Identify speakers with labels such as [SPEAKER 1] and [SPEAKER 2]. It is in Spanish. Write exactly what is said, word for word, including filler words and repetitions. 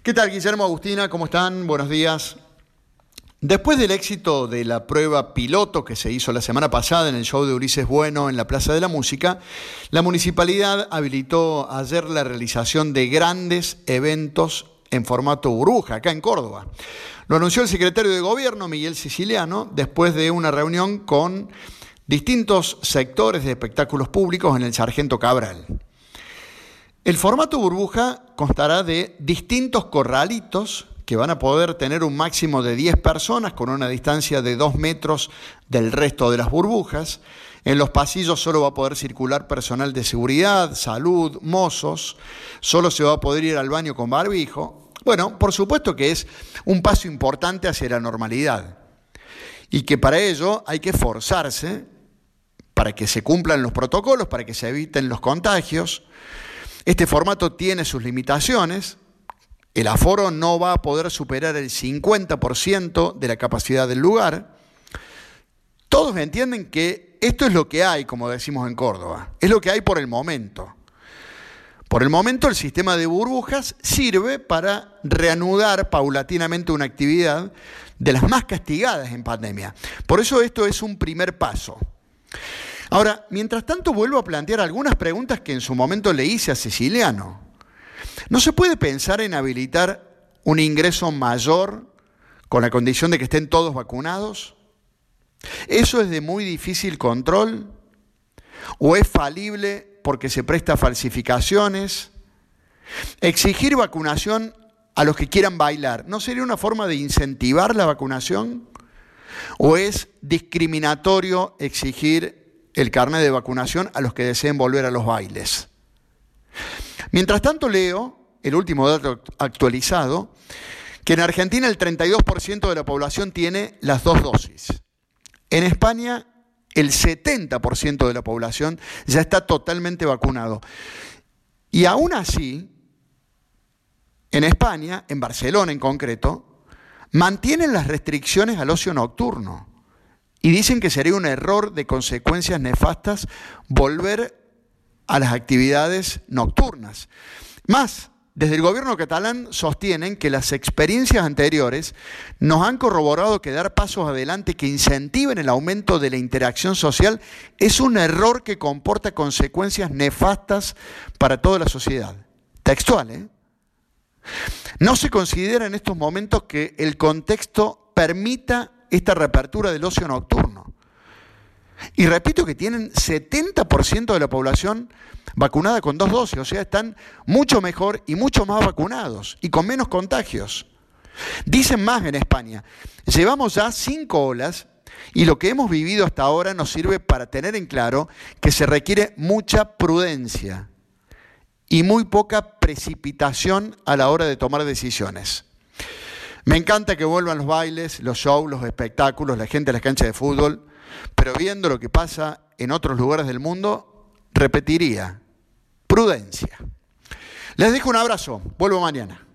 [SPEAKER 1] ¿Qué tal, Guillermo, Agustina? ¿Cómo están? Buenos días. Después del éxito de la prueba piloto que se hizo la semana pasada en el show de Ulises Bueno en la Plaza de la Música, la municipalidad habilitó ayer la realización de grandes eventos en formato burbuja, acá en Córdoba. Lo anunció el secretario de Gobierno, Miguel Siciliano, después de una reunión con distintos sectores de espectáculos públicos en el Sargento Cabral. El formato burbuja constará de distintos corralitos que van a poder tener un máximo de diez personas con una distancia de dos metros del resto de las burbujas. En los pasillos solo va a poder circular personal de seguridad, salud, mozos. Solo se va a poder ir al baño con barbijo. Bueno, por supuesto que es un paso importante hacia la normalidad y que para ello hay que esforzarse para que se cumplan los protocolos, para que se eviten los contagios. Este formato tiene sus limitaciones. El aforo no va a poder superar el cincuenta por ciento de la capacidad del lugar. Todos entienden que esto es lo que hay, como decimos en Córdoba. Es lo que hay por el momento. Por el momento el sistema de burbujas sirve para reanudar paulatinamente una actividad de las más castigadas en pandemia. Por eso esto es un primer paso. Ahora, mientras tanto vuelvo a plantear algunas preguntas que en su momento le hice a Siciliano. ¿No se puede pensar en habilitar un ingreso mayor con la condición de que estén todos vacunados? ¿Eso es de muy difícil control? ¿O es falible porque se presta a falsificaciones? ¿Exigir vacunación a los que quieran bailar no sería una forma de incentivar la vacunación? ¿O es discriminatorio exigir el carnet de vacunación a los que deseen volver a los bailes? Mientras tanto leo, el último dato actualizado, que en Argentina el treinta y dos por ciento de la población tiene las dos dosis. En España el setenta por ciento de la población ya está totalmente vacunado. Y aún así, en España, en Barcelona en concreto, mantienen las restricciones al ocio nocturno. Y dicen que sería un error de consecuencias nefastas volver a las actividades nocturnas. Más, desde el gobierno catalán sostienen que las experiencias anteriores nos han corroborado que dar pasos adelante que incentiven el aumento de la interacción social es un error que comporta consecuencias nefastas para toda la sociedad. Textual, ¿eh? No se considera en estos momentos que el contexto permita esta reapertura del ocio nocturno. Y repito que tienen setenta por ciento de la población vacunada con dos dosis, o sea, están mucho mejor y mucho más vacunados y con menos contagios. Dicen más en España, llevamos ya cinco olas y lo que hemos vivido hasta ahora nos sirve para tener en claro que se requiere mucha prudencia y muy poca precipitación a la hora de tomar decisiones. Me encanta que vuelvan los bailes, los shows, los espectáculos, la gente a las canchas de fútbol, pero viendo lo que pasa en otros lugares del mundo, repetiría, prudencia. Les dejo un abrazo, vuelvo mañana.